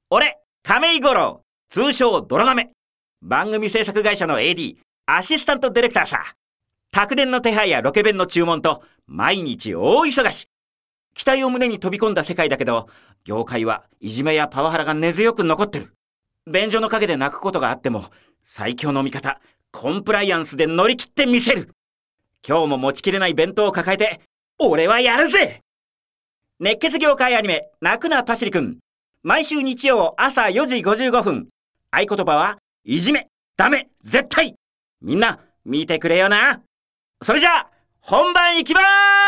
俺、亀井五郎、通称ドラ亀。番組制作会社の AD、アシスタントディレクターさ。宅電の手配やロケ弁の注文と、毎日大忙し。期待を胸に飛び込んだ世界だけど、業界はいじめやパワハラが根強く残ってる。便所の陰で泣くことがあっても、最強の味方、コンプライアンスで乗り切ってみせる。今日も持ちきれない弁当を抱えて、俺はやるぜ。熱血業界アニメ、泣くなパシリくん。毎週日曜朝4時55分。合言葉は、いじめ、ダメ、絶対。みんな、見てくれよな。それじゃあ、本番いきまーす。